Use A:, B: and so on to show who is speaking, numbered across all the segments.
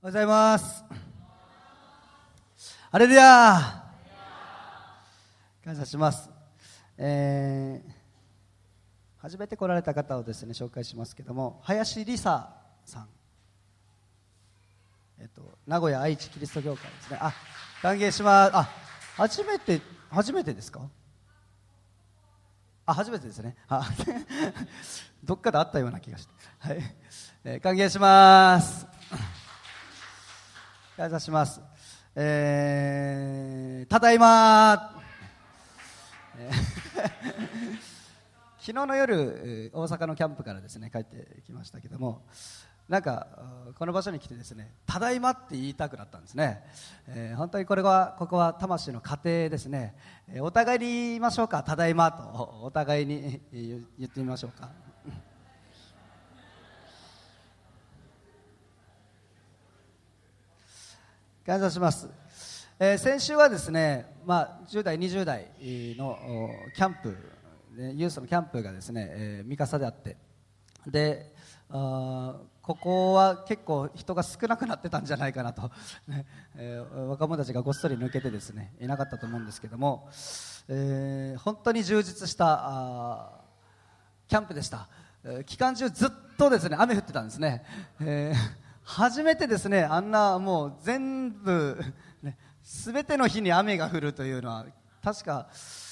A: おはようございます。ハレルヤ。感謝します。初めて来られた方をですね紹介しますけども、林理沙さん、名古屋愛知キリスト教会ですね。歓迎します。初めてですか？初めてですね。どっかであったような気がして、はい。歓迎します。感謝します。ただいま昨日の夜、大阪のキャンプからですね帰ってきましたけども、なんかこの場所に来てですね、ただいまって言いたくなったんですね。本当にここは魂の家庭ですね。お互いに言いましょうか。ただいまとお互いに言ってみましょうか。感謝します。先週はですね、10代20代のキャンプ、ユースのキャンプがですね、三笠であって、でここは結構人が少なくなってたんじゃないかなと、若者たちがごっそり抜けてですねいなかったと思うんですけども、本当に充実したキャンプでした。期間中ずっとですね雨降ってたんですね。初めてですね、あんなもう全部、全ての日に雨が降るというのは確か、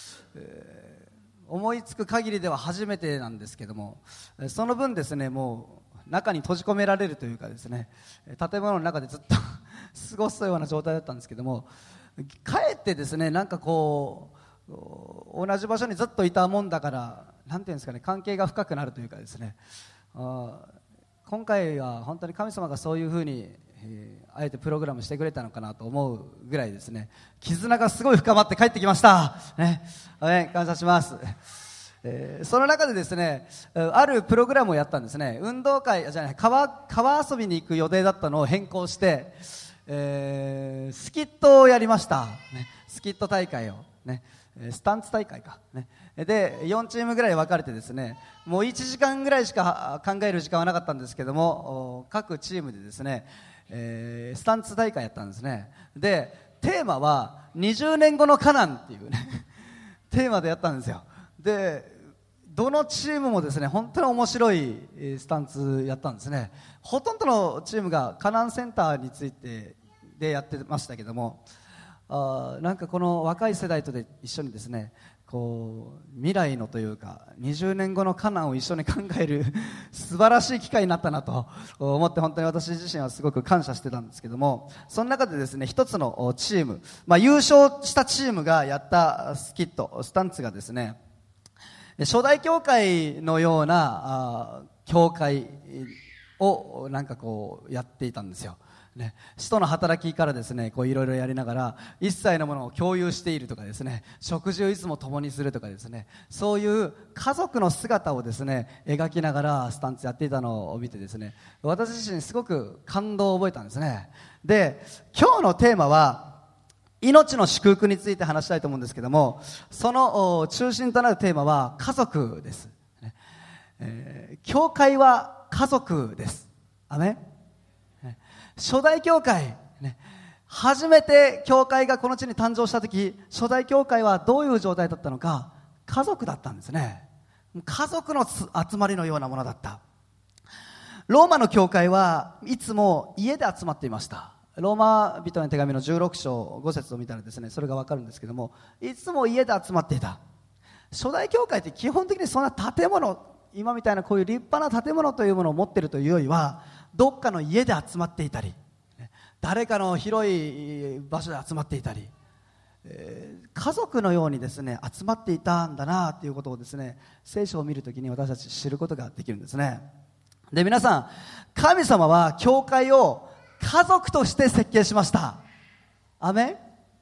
A: 思いつく限りでは初めてなんですけども、その分ですねもう中に閉じ込められるというかですね、建物の中でずっと過ごすような状態だったんですけども、帰ってですねなんかこう同じ場所にずっといたもんだから、なんていうんですかね、関係が深くなるというかですね、今回は本当に神様がそういうふうに、あえてプログラムしてくれたのかなと思うぐらいですね、絆がすごい深まって帰ってきました、感謝します。その中でですねあるプログラムをやったんですね。運動会じゃない、川遊びに行く予定だったのを変更して、スキットをやりました、スキット大会を、スタンツ大会か、で4チームぐらい分かれてですね、もう1時間ぐらいしか考える時間はなかったんですけども、各チームでですね、スタンツ大会やったんですね。でテーマは20年後のカナンっていうねテーマでやったんですよ。でどのチームもですね本当に面白いスタンツやったんですね。ほとんどのチームがカナンセンターについてでやってましたけども、なんかこの若い世代とで一緒にですねこう未来のというか20年後のカナンを一緒に考える素晴らしい機会になったなと思って、本当に私自身はすごく感謝してたんですけども、その中でですね一つのチーム、優勝したチームがやったスキットスタンツがですね、初代教会のような教会をなんかこうやっていたんですよ。使徒の働きからですねこういろいろやりながら一切のものを共有しているとかですね、食事をいつも共にするとかですね、そういう家族の姿をですね描きながらスタンツやっていたのを見てですね、私自身すごく感動を覚えたんですね。で今日のテーマは命の祝福について話したいと思うんですけども、その中心となるテーマは家族です。教会は家族です。アメン。初代教会、初めて教会がこの地に誕生した時、初代教会はどういう状態だったのか、家族だったんですね。家族の集まりのようなものだった。ローマの教会はいつも家で集まっていました。ローマ人の手紙の16章5節を見たらですねそれが分かるんですけども、いつも家で集まっていた。初代教会って基本的にそんな建物、今みたいなこういう立派な建物というものを持っているというよりは、どっかの家で集まっていたり、誰かの広い場所で集まっていたり、家族のようにですね集まっていたんだなということをですね聖書を見るときに私たち知ることができるんですね。で皆さん、神様は教会を家族として設計しました。アメ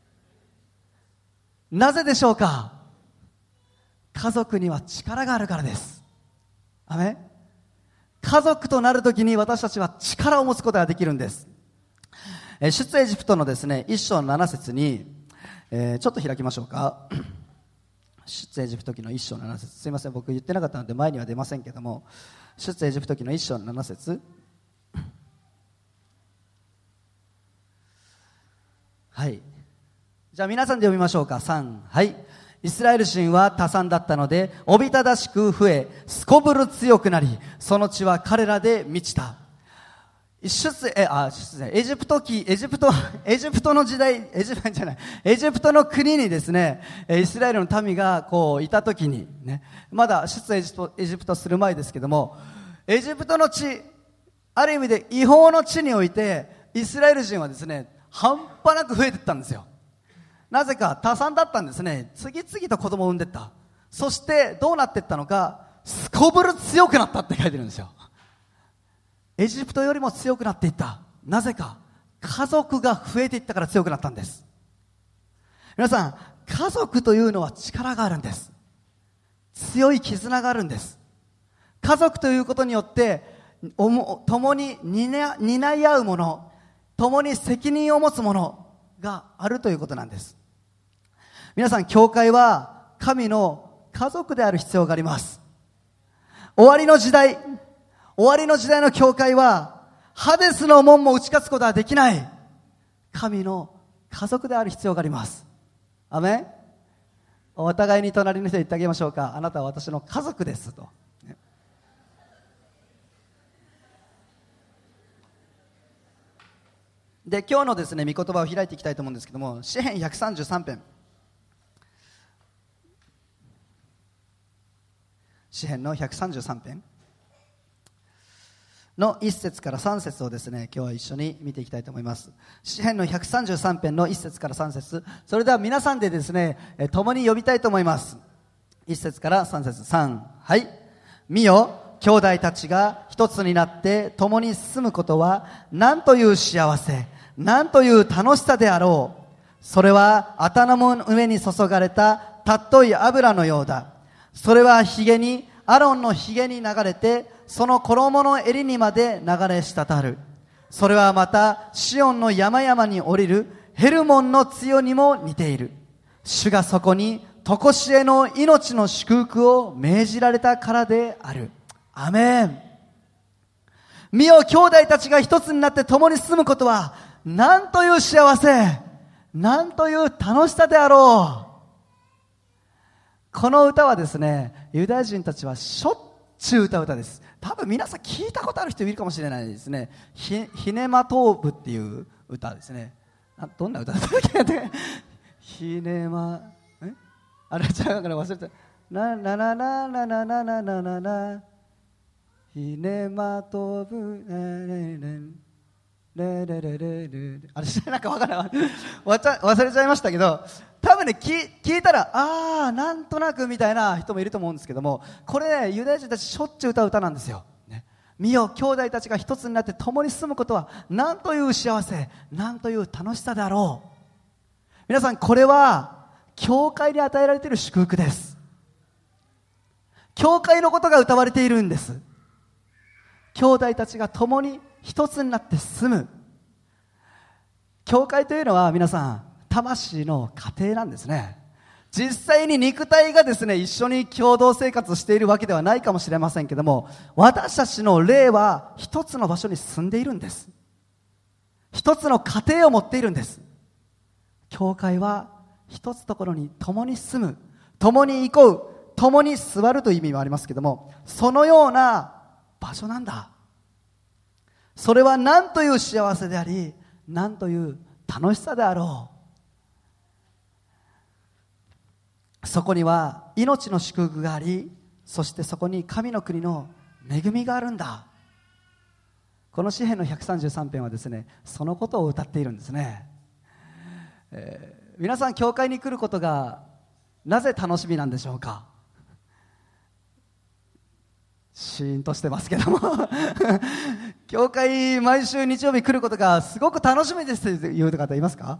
A: ン。なぜでしょうか。家族には力があるからです。アメン。家族となるときに私たちは力を持つことができるんです。出エジプトのですね1章の7節に、ちょっと開きましょうか。出エジプト記の1章の7節、すいません僕言ってなかったので前には出ませんけども、出エジプト記の1章の7節、 はい、じゃあ皆さんで読みましょうか。3、はい。イスラエル人は多産だったのでおびただしく増え、すこぶる強くなり、その地は彼らで満ちた。エジプトの時代、エジプトの国にですね、イスラエルの民がこういた時に、ね、まだ出エジプトする前ですけども、エジプトの地、ある意味で違法の地においてイスラエル人はですね、半端なく増えていったんですよ。なぜか多産だったんですね。次々と子供を産んでいった。そしてどうなっていったのか、すこぶる強くなったって書いてるんですよ。エジプトよりも強くなっていった。なぜか家族が増えていったから強くなったんです。皆さん、家族というのは力があるんです。強い絆があるんです。家族ということによって共に担い合うもの、共に責任を持つものがあるということなんです。皆さん、教会は神の家族である必要があります。終わりの時代の教会はハデスの門も打ち勝つことはできない神の家族である必要があります。アメン。お互いに隣の人に言ってあげましょうか。あなたは私の家族ですと。で、今日のですね、御言葉を開いていきたいと思うんですけども、詩編133編、詩編の133編の1節から3節をですね、今日は一緒に見ていきたいと思います。詩編の133編の1節から3節、それでは皆さんでですね、共に読みたいと思います。1節から3節、3、はい。見よ、兄弟たちが一つになって共に進むことは何という幸せ、何という楽しさであろう。それは頭の上に注がれたたっとい油のようだ。それはアロンのひげに流れて、その衣の襟にまで流れ滴る。それはまたシオンの山々に降りるヘルモンの強にも似ている。主がそこに常しえの命の祝福を命じられたからである。アメン。見よ、兄弟たちが一つになって共に住むことはなんという幸せ、なんという楽しさであろう。この歌はですね、ユダヤ人たちはしょっちゅう歌う歌です。多分皆さん聞いたことある人いるかもしれないですね。ヒネマトーブっていう歌ですね。どんな歌だったっけヒネマ、あれちゃうから忘れた。なななななななななななヒネマトーブあれなんかわからない忘れちゃいましたけど、多分ね、聞いたらなんとなくみたいな人もいると思うんですけども、これ、ユダヤ人たちしょっちゅう歌う歌なんですよ、ね。見よ、兄弟たちが一つになって共に住むことはなんという幸せ、なんという楽しさであろう。皆さん、これは教会に与えられている祝福です。教会のことが歌われているんです。兄弟たちが共に一つになって住む。教会というのは皆さん、魂の家庭なんですね。実際に肉体がですね、一緒に共同生活しているわけではないかもしれませんけども、私たちの霊は一つの場所に住んでいるんです。一つの家庭を持っているんです。教会は一つところに共に住む、共に行こう、共に座るという意味もありますけども、そのような場所なんだ。それは何という幸せであり、何という楽しさであろう。そこには命の祝福があり、そしてそこに神の国の恵みがあるんだ。この詩編の133編はですね、そのことを歌っているんですね。皆さん、教会に来ることがなぜ楽しみなんでしょうか。シーンとしてますけども教会毎週日曜日来ることがすごく楽しみですという方いますか。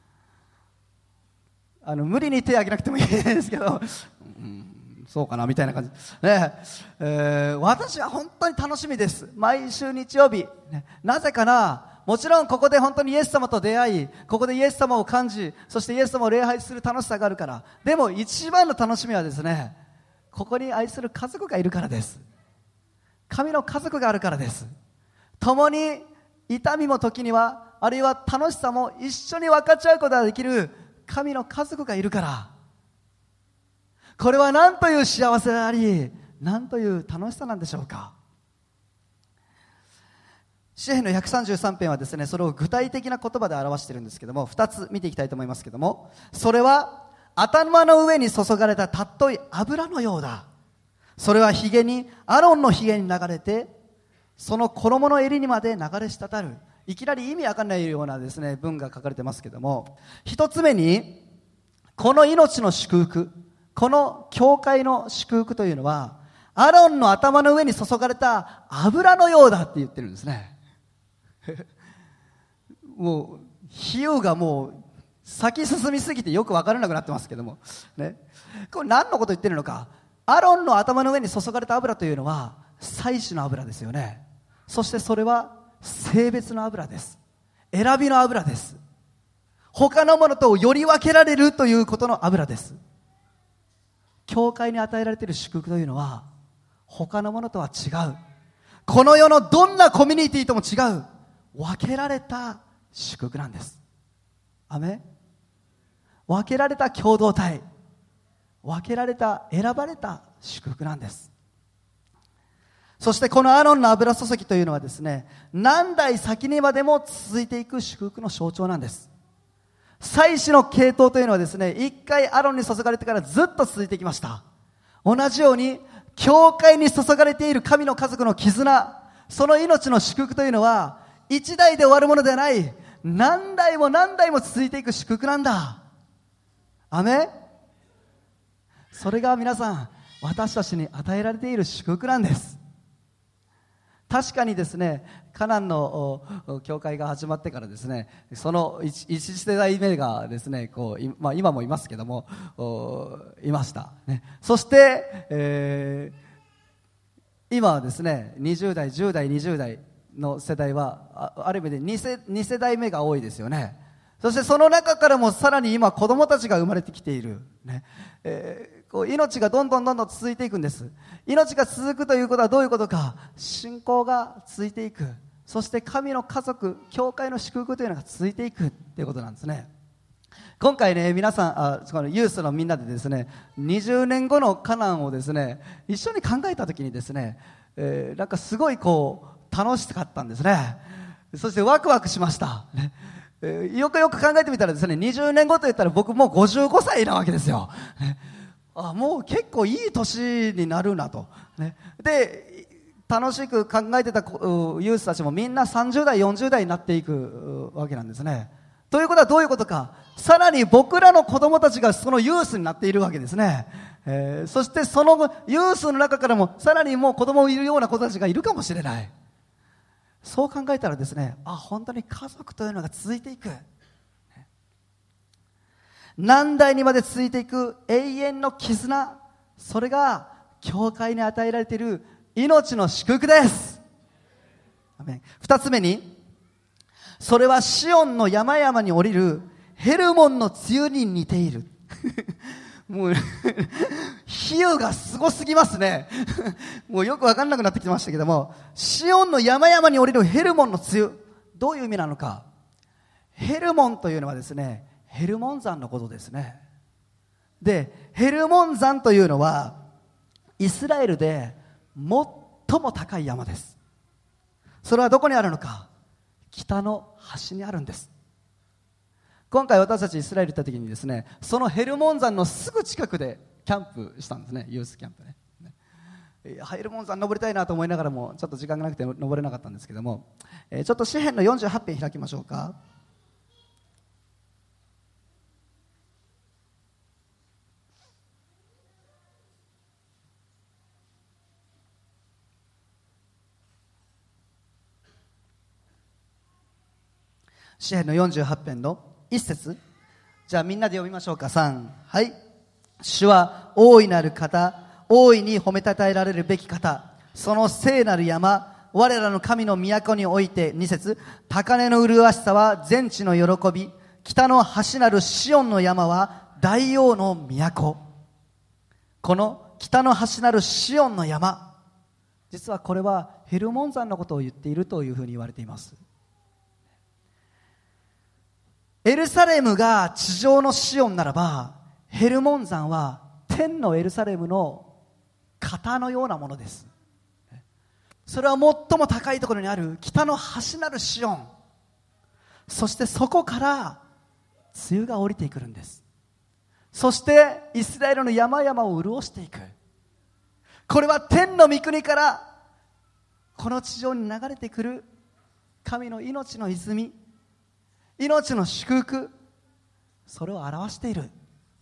A: 無理に手を挙げなくてもいいですけど、そうかなみたいな感じ、ね。私は本当に楽しみです。毎週日曜日、ね。なぜかな。もちろんここで本当にイエス様と出会い、ここでイエス様を感じ、そしてイエス様を礼拝する楽しさがあるから。でも一番の楽しみはですね、ここに愛する家族がいるからです。神の家族があるからです。共に痛みも時にはあるいは楽しさも一緒に分かち合うことができる神の家族がいるから。これは何という幸せであり、何という楽しさなんでしょうか。詩編の133編はですね、それを具体的な言葉で表しているんですけども、2つ見ていきたいと思いますけども、それは頭の上に注がれたたっとい油のようだ。それはひげに、アロンのひげに流れて、その衣の襟にまで流れ滴る。いきなり意味わかんないようなですね、文が書かれてますけども、一つ目に、この命の祝福、この教会の祝福というのは、アロンの頭の上に注がれた油のようだって言ってるんですね。もう比喩がもう先進みすぎてよく分からなくなってますけども、ね、これ何のこと言ってるのか。アロンの頭の上に注がれた油というのは祭司の油ですよね。そしてそれは聖別の油です。選びの油です。他のものとより分けられるということの油です。教会に与えられている祝福というのは他のものとは違う、この世のどんなコミュニティとも違う分けられた祝福なんです。アメン。分けられた共同体、分けられた選ばれた祝福なんです。そしてこのアロンの油注ぎというのはですね、何代先にまでも続いていく祝福の象徴なんです。祭司の系統というのはですね、一回アロンに注がれてからずっと続いてきました。同じように教会に注がれている神の家族の絆、その命の祝福というのは一代で終わるものではない、何代も何代も続いていく祝福なんだ。アメン。それが皆さん、私たちに与えられている祝福なんです。確かにですね、カナンの教会が始まってからですね、その一世代目がですね、今もいますけども、いました、ね。そして、今はですね、20代、10代、20代の世代は ある意味で2世代目が多いですよね。そしてその中からもさらに今子供たちが生まれてきている、ね。命がどんどん続いていくんです。命が続くということはどういうことか。信仰が続いていく、そして神の家族、教会の祝福というのが続いていくということなんですね。今回ね、皆さんこのユースのみんなでですね、20年後のカナンをですね、一緒に考えたときにですね、なんかすごい楽しかったんですね。そしてワクワクしました、ね。よくよく考えてみたらですね、20年後といったら僕もう55歳なわけですよ、ね。もう結構いい年になるなと、ね。で、楽しく考えてたユースたちもみんな30代40代になっていくわけなんですね。ということはどういうことか。さらに僕らの子供たちがそのユースになっているわけですね。そしてそのユースの中からもさらにもう子供いるような子たちがいるかもしれない。そう考えたらですね、本当に家族というのが続いていく、何代にまで続いていく永遠の絆、それが教会に与えられている命の祝福です。二つ目に、それはシオンの山々に降りるヘルモンの梅雨に似ている。もう比喩がすごすぎますね。もうよく分かんなくなってきましたけども、シオンの山々に降りるヘルモンの梅雨、どういう意味なのか。ヘルモンというのはですね、ヘルモン山のことですね。で、ヘルモン山というのはイスラエルで最も高い山です。それはどこにあるのか。北の端にあるんです。今回私たちイスラエル行った時にですね、そのヘルモン山のすぐ近くでキャンプしたんですね。ユースキャンプね。ヘルモン山登りたいなと思いながらもちょっと時間がなくて登れなかったんですけども、ちょっと詩編の48編開きましょうか。詩編の48編の1節、じゃあみんなで読みましょうか。3、はい。主は大いなる方、大いに褒めたたえられるべき方、その聖なる山、我らの神の都において。2節、高嶺の麗しさは全地の喜び、北の端なるシオンの山は大王の都。この北の端なるシオンの山、実はこれはヘルモン山のことを言っているというふうに言われています。 エルサレムが地上のシオンならば、ヘルモン山は天のエルサレムの型のようなものです。それは最も高いところにある北の端なるシオン、そしてそこから梅雨が降りてくるんです。そしてイスラエルの山々を潤していく。これは天の御国からこの地上に流れてくる神の命の泉、命の祝福、それを表している。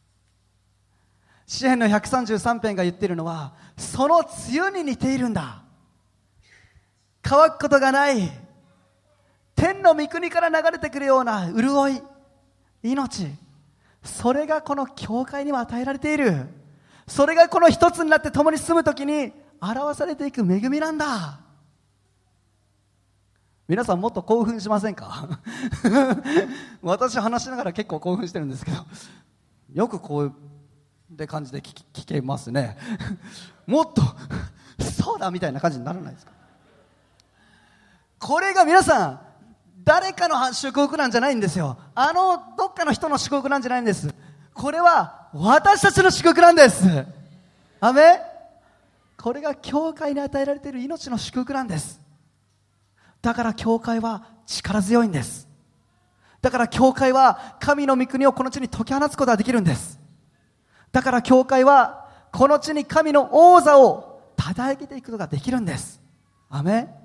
A: 詩編の133編が言っているのは、その梅雨に似ているんだ。乾くことがない天の御国から流れてくるような潤い、命、それがこの教会には与えられている。それがこの一つになって共に住むときに表されていく恵みなんだ。皆さんもっと興奮しませんか？私話しながら結構興奮してるんですけど、よくこういう感じで聞けますね。もっとそうだみたいな感じにならないですか？これが皆さん誰かの祝福なんじゃないんですよ。どっかの人の祝福なんじゃないんです。これは私たちの祝福なんです。アメン。これが教会に与えられている命の祝福なんです。だから教会は力強いんです。だから教会は神の御国をこの地に解き放つことができるんです。だから教会はこの地に神の王座を漂げていくことができるんです。アメン。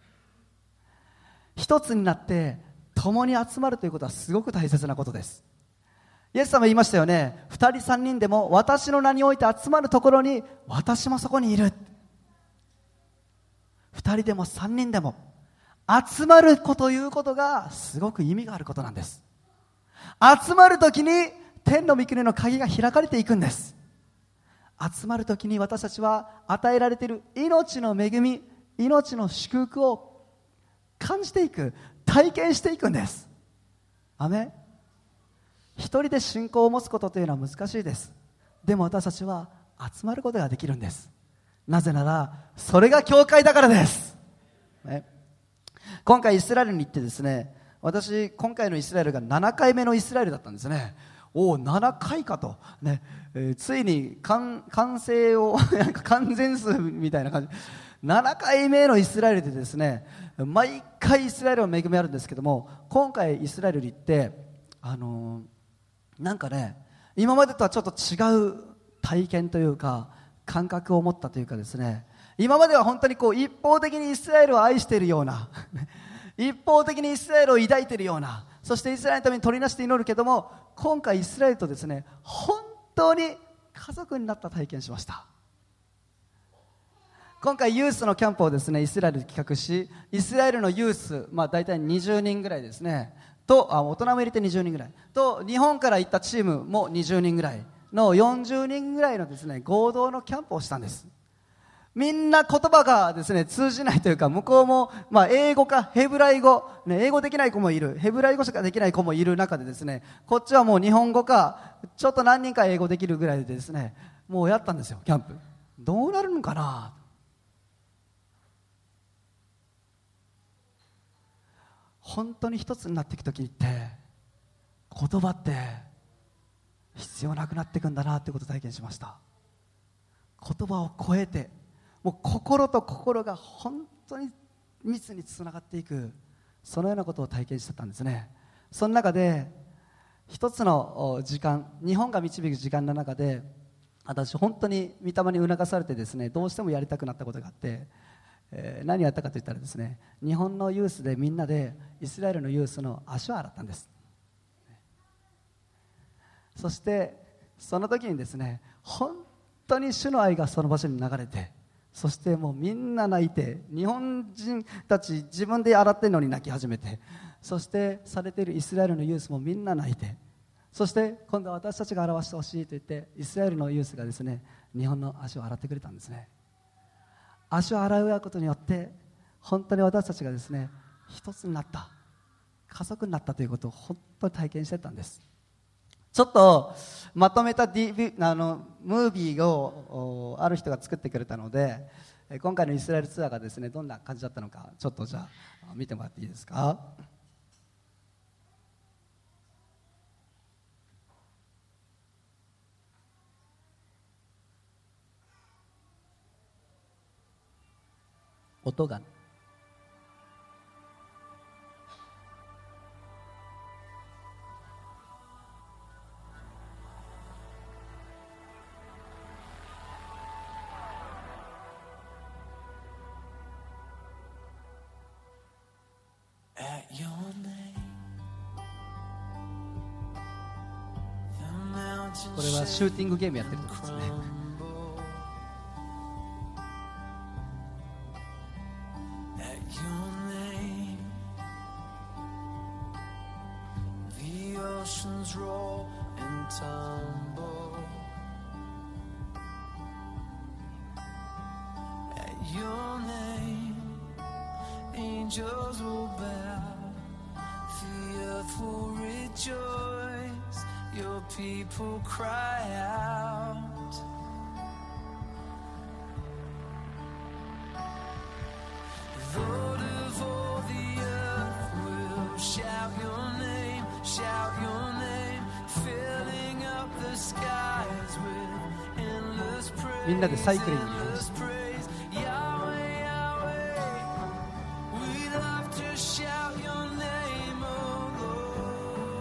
A: 一つになって共に集まるということはすごく大切なことです。イエス様言いましたよね。2人3人でも私の名において集まるところに私もそこにいる。2人でも3人でも集まるということがすごく意味があることなんです。集まるときに天の御国の鍵が開かれていくんです。集まるときに私たちは与えられている命の恵み、命の祝福を感じていく、体験していくんです。アメン。一人で信仰を持つことというのは難しいです。でも私たちは集まることができるんです。なぜならそれが教会だからです、ね。今回イスラエルに行ってですね、私今回のイスラエルが7回目のイスラエルだったんですね。おお、7回かと、ね。ついに完成をなんか完全数みたいな感じ。7回目のイスラエルでですね、毎回イスラエルの恵みあるんですけども、今回イスラエルに行ってなんかね、今までとはちょっと違う体験というか感覚を持ったというかですね、今までは本当にこう一方的にイスラエルを愛しているような一方的にイスラエルを抱いているような、そしてイスラエルのために取りなして祈るけども、今回イスラエルとですね、本当に家族になった体験しました。今回ユースのキャンプをですね、イスラエルで企画し、イスラエルのユース、大体20人ぐらいですねと、大人も入れて20人ぐらいと、日本から行ったチームも20人ぐらいの40人ぐらいのですね、合同のキャンプをしたんです。みんな言葉がですね通じないというか、向こうも英語かヘブライ語、英語できない子もいる、ヘブライ語しかできない子もいる中でですね、こっちはもう日本語かちょっと何人か英語できるぐらいでですね、もうやったんですよ、キャンプ。どうなるのかな。本当に一つになっていくときって言葉って必要なくなっていくんだなってことを体験しました。言葉を超えて、もう心と心が本当に密につながっていく、そのようなことを体験してたんですね。その中で一つの時間、日本が導く時間の中で、私本当に御霊に促されてですね、どうしてもやりたくなったことがあって、何やったかといったらですね、日本のユースでみんなでイスラエルのユースの足を洗ったんです。そしてその時にですね、本当に主の愛がその場所に流れて、そしてもうみんな泣いて、日本人たち自分で洗ってるのに泣き始めて、そしてされているイスラエルのユースもみんな泣いて、そして今度は私たちが表してほしいと言ってイスラエルのユースがですね、日本の足を洗ってくれたんですね。足を洗うことによって本当に私たちがですね、一つになった、家族になったということを本当に体験してたんです。ちょっとまとめたムービーをある人が作ってくれたので、今回のイスラエルツアーがですね、どんな感じだったのかちょっとじゃあ見てもらっていいですか。 音がこれはシューティングゲームやってるところですね。
B: People cry out. Lord of all the earth will shout your name, filling up the skies with endless praise.
A: みんなでサイクリングに行きました。
B: Yahweh, Yahweh, we love to shout your name, oh Lord.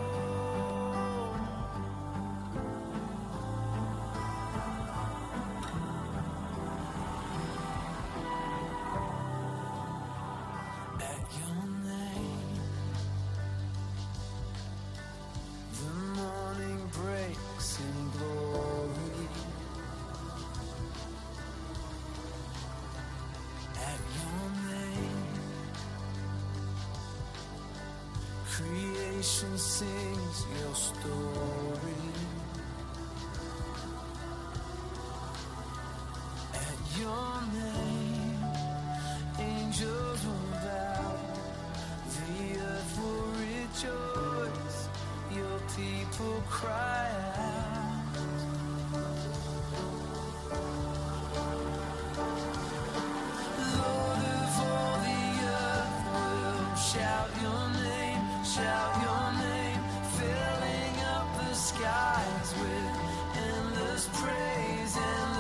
B: Creation sings your story. At your name, angels will bow, the earth will rejoice, your people cry out. Lord of all the earth will shout your name, filling up the skies with endless praise,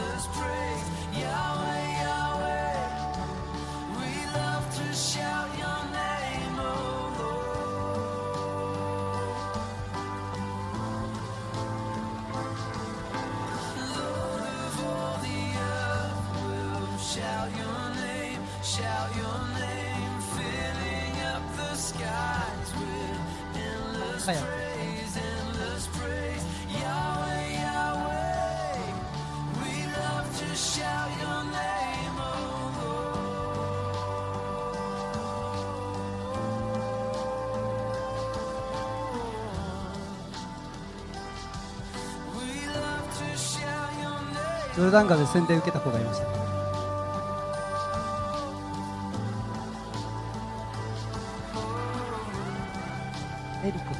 B: Yahweh, Yahweh, we love to shout your name, oh Lord. Lord of all the earth will shout your name, filling up the skies with endless praise, Yahweh, Yahweh, we love to shout your name, oh Lord. We love to shout your name.
A: ジョルダン川で洗礼受けた子がいました。エリコ。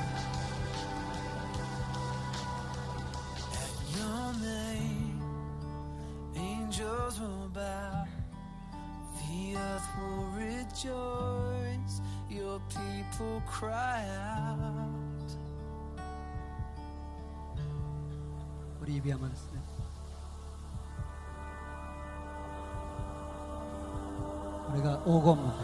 A: オリービアマですね。これが黄金門です。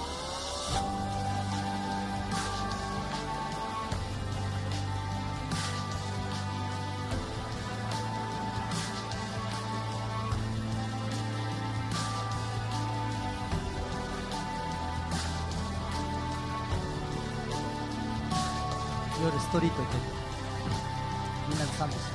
A: 夜ストリート行ってみんなで賛美して。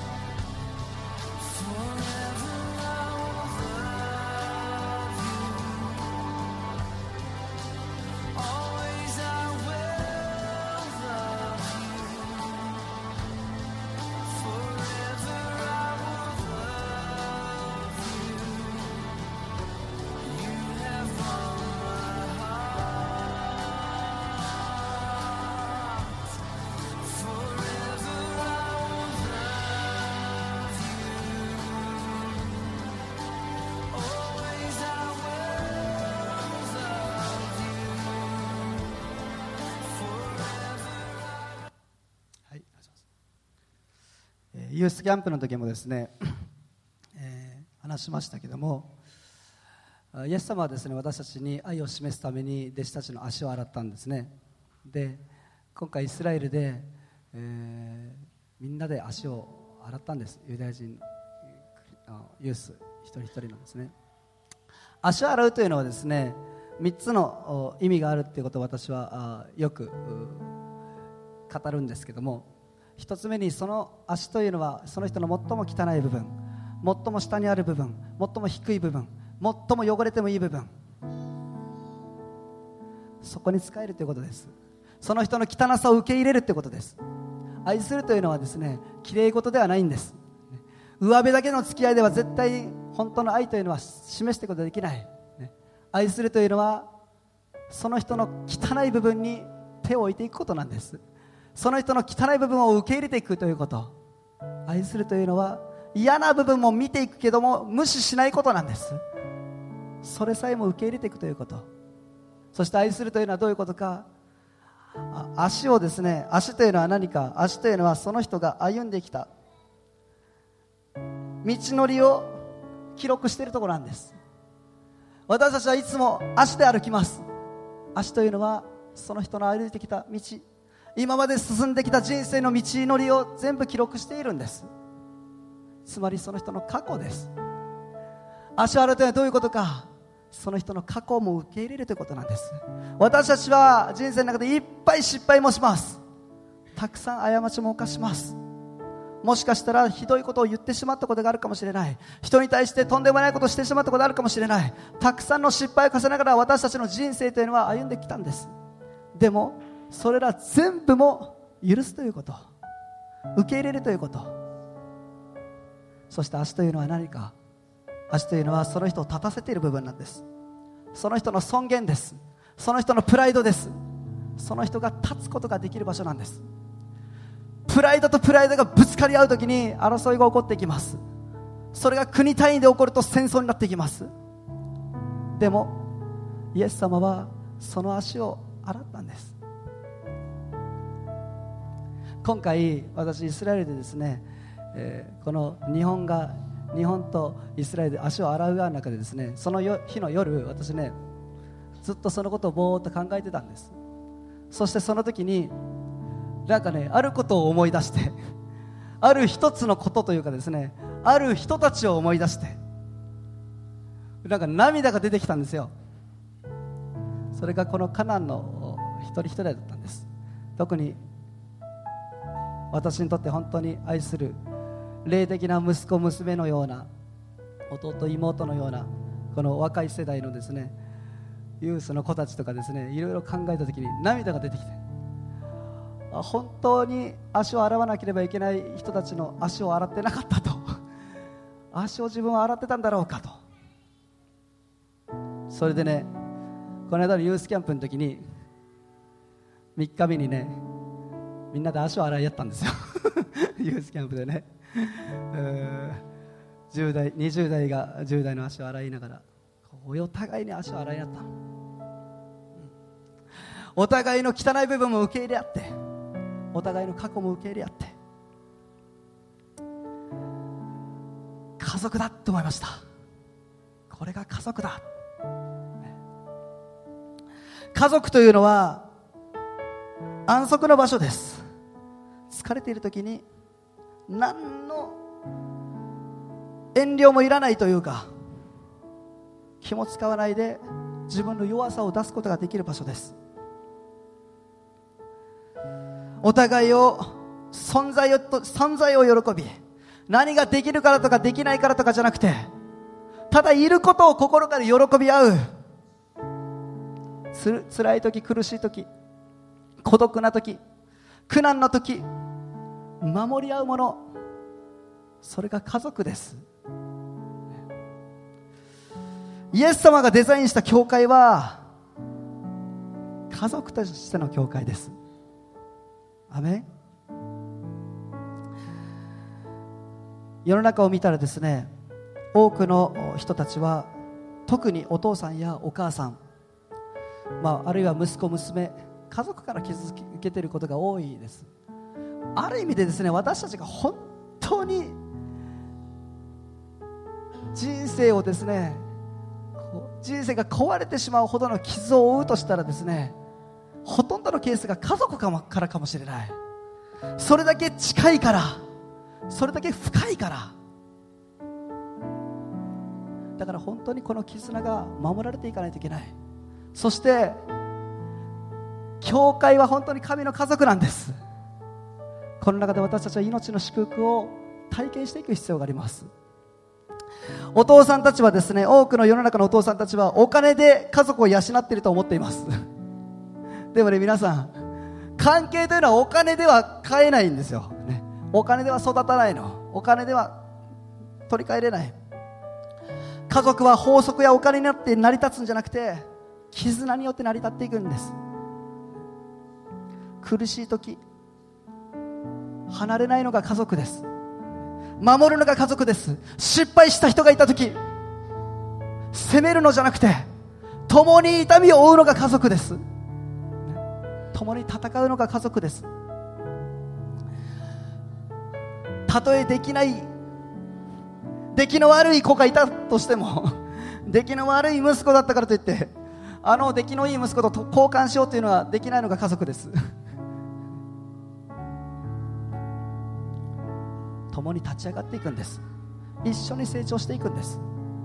A: ユースキャンプの時もですね、話しましたけども、 イエス様はですね、私たちに愛を示すために弟子たちの足を洗ったんですね。で、今回イスラエルで、みんなで足を洗ったんです。ユダヤ人ユース一人一人のですね。足を洗うというのはですね、3つの意味があるということを私はよく語るんですけども、1つ目に、その足というのはその人の最も汚い部分、最も下にある部分、最も低い部分、最も汚れてもいい部分、そこに使えるということです。その人の汚さを受け入れるということです。愛するというのはですね、きれい事ではないんです。上辺だけの付き合いでは絶対本当の愛というのは示していくことができない。愛するというのはその人の汚い部分に手を置いていくことなんです。その人の汚い部分を受け入れていくということ。愛するというのは嫌な部分も見ていくけども無視しないことなんです。それさえも受け入れていくということ。そして愛するというのはどういうことか。足をですね、足というのは何か。足というのはその人が歩んできた道のりを記録しているところなんです。私たちはいつも足で歩きます。足というのはその人の歩いてきた道、今まで進んできた人生の道のりを全部記録しているんです。つまりその人の過去です。足を洗うというのはどういうことか。その人の過去も受け入れるということなんです。私たちは人生の中でいっぱい失敗もします。たくさん過ちも犯します。もしかしたらひどいことを言ってしまったことがあるかもしれない。人に対してとんでもないことをしてしまったことがあるかもしれない。たくさんの失敗を重ねながら私たちの人生というのは歩んできたんです。でもそれら全部も許すということ、受け入れるということ。そして足というのは何か。足というのはその人を立たせている部分なんです。その人の尊厳です。その人のプライドです。その人が立つことができる場所なんです。プライドとプライドがぶつかり合うときに争いが起こっていきます。それが国単位で起こると戦争になっていきます。でもイエス様はその足を洗ったんです。今回私イスラエルでですね、この日本とイスラエルで足を洗う側の中でですね、その日の夜私ね、ずっとそのことをぼーっと考えてたんです。そしてその時になんかね、あることを思い出してある一つのことというかですね、ある人たちを思い出してなんか涙が出てきたんですよ。それがこのカナンの一人一人だったんです。特に私にとって本当に愛する霊的な息子娘のような、弟妹のようなこの若い世代のですねユースの子たちとかですね、いろいろ考えた時に涙が出てきて、本当に足を洗わなければいけない人たちの足を洗ってなかったと足を自分は洗ってたんだろうかと。それでね、この間のユースキャンプの時に3日目にね、みんなで足を洗い合ったんですよユースキャンプでね10代20代が10代の足を洗いながらお互いに足を洗い合った、お互いの汚い部分も受け入れ合って、お互いの過去も受け入れ合って、家族だと思いました。これが家族だ。家族というのは安息の場所です。疲れている時に何の遠慮もいらないというか、気も使わないで自分の弱さを出すことができる場所です。お互いを存在を喜び、何ができるからとかできないからとかじゃなくて、ただいることを心から喜び合う。辛い時、苦しい時、孤独な時、苦難の時、守り合うもの、それが家族です。イエス様がデザインした教会は家族としての教会です。アメン。世の中を見たらですね、多くの人たちは特にお父さんやお母さん、あるいは息子娘、家族から傷つけていることが多いです。ある意味でですね、私たちが本当に人生をですね人生が壊れてしまうほどの傷を負うとしたらですね、ほとんどのケースが家族からかもしれない。それだけ近いから、それだけ深いから。だから本当にこの絆が守られていかないといけない。そして教会は本当に神の家族なんです。この中で私たちは命の祝福を体験していく必要があります。お父さんたちはですね、多くの世の中のお父さんたちはお金で家族を養っていると思っています。でもね、皆さん、関係というのはお金では買えないんですよ、ね、お金では育たないの。お金では取り替えれない。家族は法則やお金によって成り立つんじゃなくて、絆によって成り立っていくんです。苦しい時、離れないのが家族です。守るのが家族です。失敗した人がいた時、責めるのじゃなくて共に痛みを負うのが家族です。共に戦うのが家族です。たとえ出来の悪い子がいたとしても、出来の悪い息子だったからといって出来のいい息子と交換しようというのはできないのが家族です。共に立ち上がっていくんです。一緒に成長していくんです。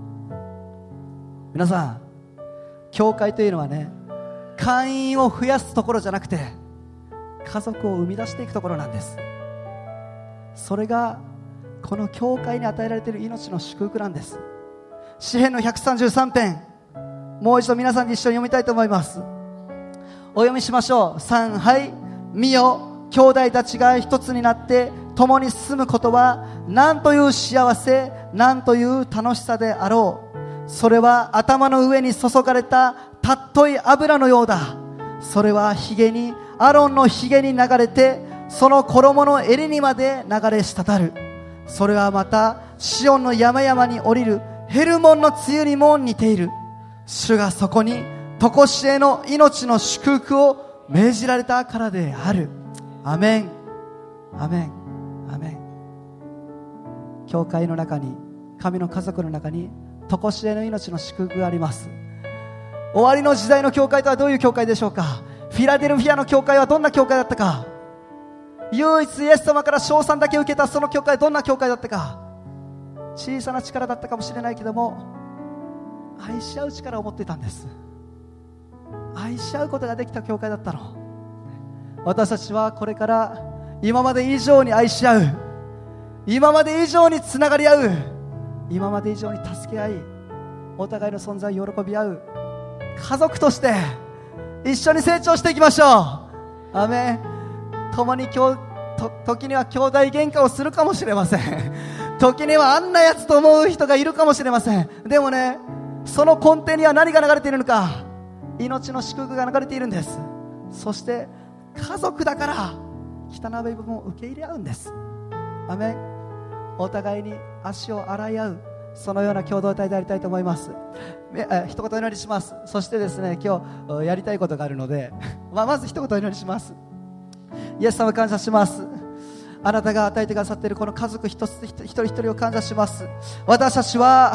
A: 皆さん、教会というのはね、会員を増やすところじゃなくて家族を生み出していくところなんです。それがこの教会に与えられている命の祝福なんです。詩編の133編、もう一度皆さんで一緒に読みたいと思います。お読みしましょう。3、はい。見よ、兄弟たちが一つになって共に進むことは何という幸せ、何という楽しさであろう。それは頭の上に注がれたたっとい油のようだ。それはアロンのひげに流れて、その衣の襟にまで流れ滴る。それはまたシオンの山々に降りるヘルモンの梅雨にも似ている。主がそこに常しえの命の祝福を命じられたからである。アメン、アメン、アメン。教会の中に、神の家族の中に常しえの命の祝福があります。終わりの時代の教会とはどういう教会でしょうか。フィラデルフィアの教会はどんな教会だったか。唯一イエス様から称賛だけ受けたその教会はどんな教会だったか。小さな力だったかもしれないけども、愛し合う力を持っていたんです。愛し合うことができた教会だったの。私たちはこれから今まで以上に愛し合う、今まで以上につながり合う、今まで以上に助け合い、お互いの存在を喜び合う家族として一緒に成長していきましょう。アメン。共に時には兄弟喧嘩をするかもしれません。時にはあんなやつと思う人がいるかもしれません。でもね、その根底には何が流れているのか。命の祝福が流れているんです。そして家族だから汚い部分を受け入れ合うんです。アメン。お互いに足を洗い合う、そのような共同体でありたいと思います。一言お祈りします。そしてですね、今日やりたいことがあるのでまず一言お祈りします。イエス様、感謝します。あなたが与えてくださっているこの家族一人一人を感謝します。私たちは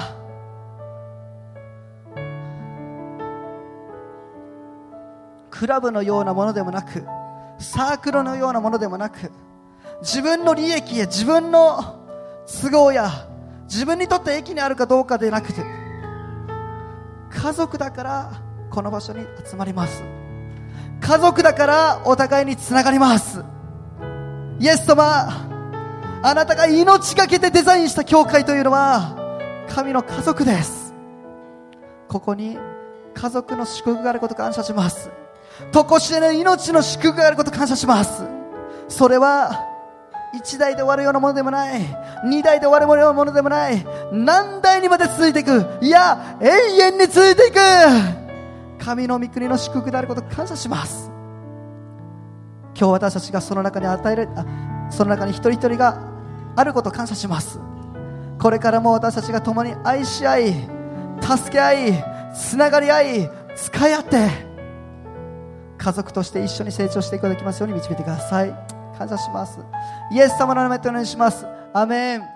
A: クラブのようなものでもなく、サークルのようなものでもなく、自分の利益や自分の都合や自分にとって益にあるかどうかでなくて、家族だからこの場所に集まります。家族だからお互いにつながります。イエス様、あなたが命がけてデザインした教会というのは神の家族です。ここに家族の祝福があることを感謝します。常しえの命の祝福があることを感謝します。それは1代で終わるようなものでもない、2代で終わるようなものでもない、何代にまで続いていく、いや永遠に続いていく神の御国の祝福であることを感謝します。今日私たちがその中にその中に一人一人があることを感謝します。これからも私たちが共に愛し合い、助け合い、つながり合い、使い合って家族として一緒に成長していくことができますように導いてください。感謝します。イエス様の名前でお願いします。アメン。